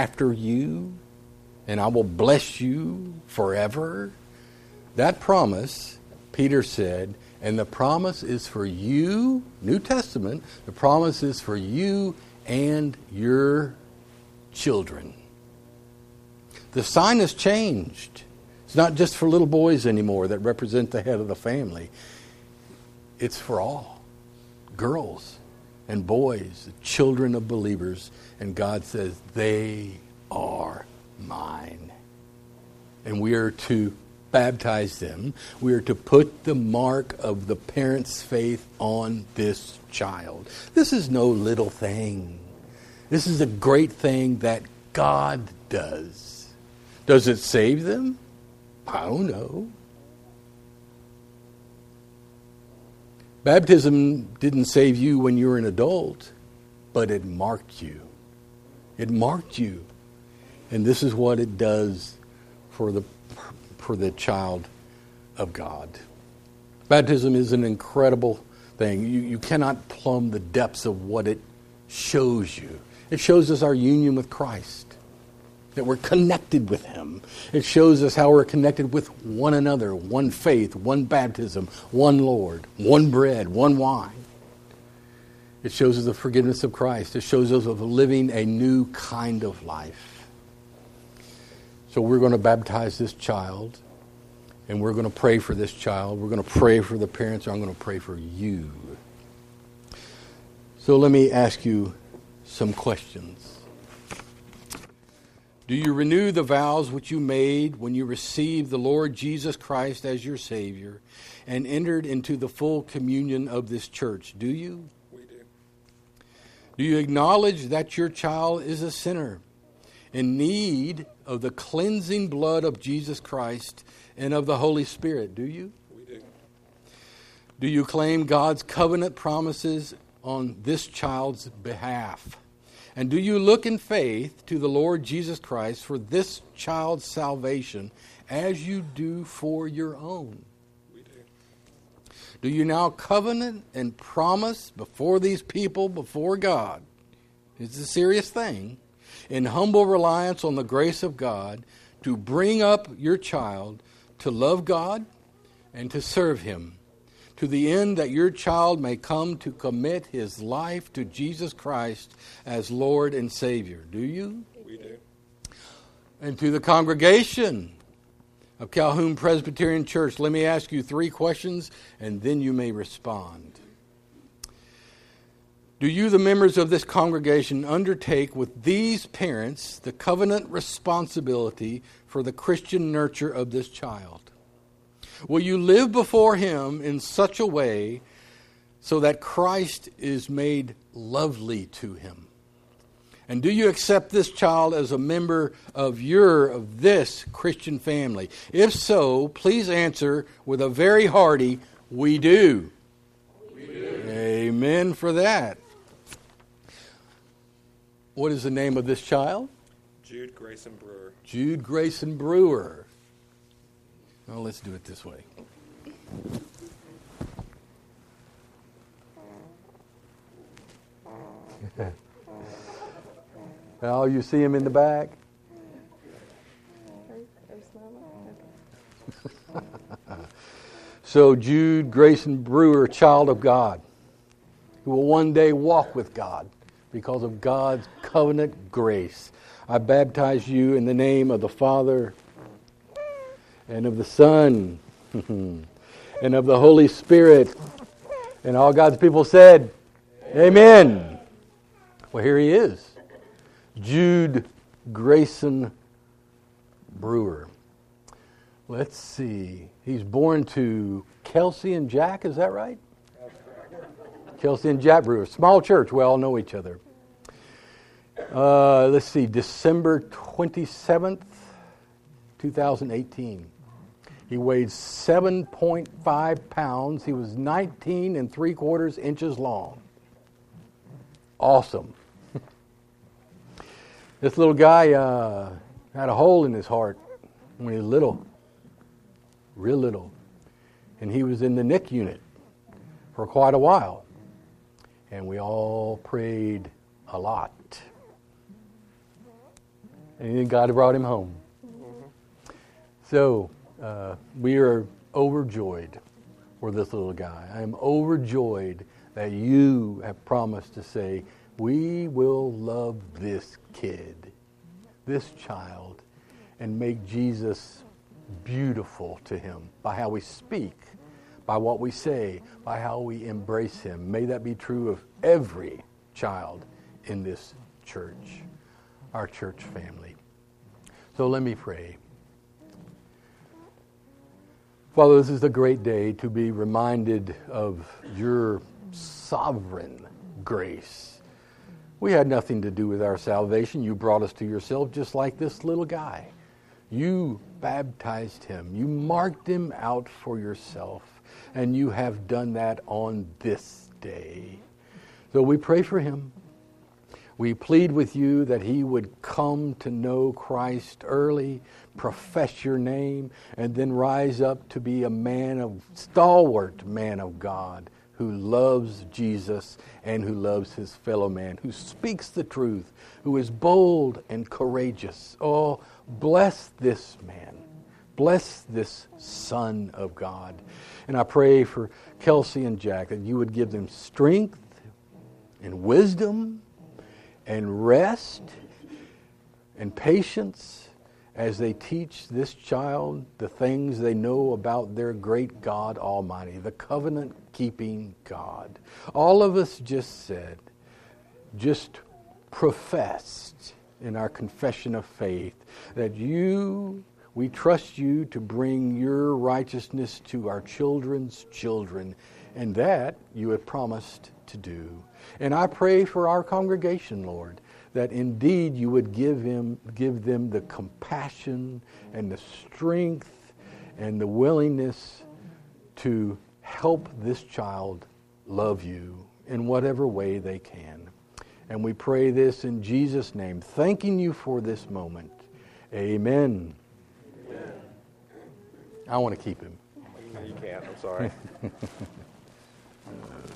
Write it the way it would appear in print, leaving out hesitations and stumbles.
after you, and I will bless you forever. That promise, Peter said, and the promise is for you, New Testament, the promise is for you and your children. The sign has changed. It's not just for little boys anymore that represent the head of the family. It's for all. Girls and boys, children of believers. And God says, they are mine. And we are to baptize them. We are to put the mark of the parent's faith on this child. This is no little thing. This is a great thing that God does. Does it save them? I don't know. Baptism didn't save you when you were an adult, but it marked you. It marked you. And this is what it does for the child of God. Baptism is an incredible thing. You cannot plumb the depths of what it shows you. It shows us our union with Christ, that we're connected with Him. It shows us how we're connected with one another, one faith, one baptism, one Lord, one bread, one wine. It shows us the forgiveness of Christ. It shows us of living a new kind of life. So we're going to baptize this child, and we're going to pray for this child. We're going to pray for the parents. I'm going to pray for you. So let me ask you some questions. Do you renew the vows which you made when you received the Lord Jesus Christ as your Savior and entered into the full communion of this church? Do you? We do. Do you acknowledge that your child is a sinner in need of the cleansing blood of Jesus Christ and of the Holy Spirit? Do you? We do. Do you claim God's covenant promises on this child's behalf? And do you look in faith to the Lord Jesus Christ for this child's salvation as you do for your own? We do. Do you now covenant and promise before these people, before God? It's a serious thing. In humble reliance on the grace of God, to bring up your child to love God and to serve Him, to the end that your child may come to commit his life to Jesus Christ as Lord and Savior. Do you? We do. And to the congregation of Calhoun Presbyterian Church, let me ask you 3 questions, and then you may respond. Do you, the members of this congregation, undertake with these parents the covenant responsibility for the Christian nurture of this child? Will you live before Him in such a way so that Christ is made lovely to him? And do you accept this child as a member of this Christian family? If so, please answer with a very hearty, we do. We do. Amen for that. What is the name of this child? Jude Grayson Brewer. Jude Grayson Brewer. Well, let's do it this way. Well, you see him in the back? So Jude Grayson Brewer, child of God, who will one day walk with God because of God's covenant grace. I baptize you in the name of the Father and of the Son and of the Holy Spirit. And all God's people said, Amen. Well, here he is. Jude Grayson Brewer. Let's see. He's born to Kelsey and Jack, is that right? Kelsey and Jack Brewer. Small church, we all know each other. Let's see, December 27th, 2018. He weighed 7.5 pounds. He was 19 3/4 inches long. Awesome. This little guy had a hole in his heart when he was little, real little. And he was in the NIC unit for quite a while. And we all prayed a lot. And then God brought him home. So we are overjoyed for this little guy. I am overjoyed that you have promised to say, we will love this kid, this child, and make Jesus beautiful to him by how we speak, by what we say, by how we embrace him. May that be true of every child in this church, our church family. So let me pray. Father, this is a great day to be reminded of your sovereign grace. We had nothing to do with our salvation. You brought us to yourself just like this little guy. You baptized him. You marked him out for yourself. And you have done that on this day. So we pray for him. We plead with you that he would come to know Christ early, profess your name, and then rise up to be a stalwart man of God who loves Jesus and who loves his fellow man, who speaks the truth, who is bold and courageous. Oh, bless this man. Bless this son of God. And I pray for Kelsey and Jack that you would give them strength and wisdom and rest and patience as they teach this child the things they know about their great God Almighty, the covenant-keeping God. All of us just professed in our confession of faith that we trust you to bring your righteousness to our children's children, and that you have promised to do. And I pray for our congregation, Lord, that indeed you would give them the compassion and the strength and the willingness to help this child love you in whatever way they can. And we pray this in Jesus' name, thanking you for this moment. Amen. Amen. I want to keep him. You can't, I'm sorry.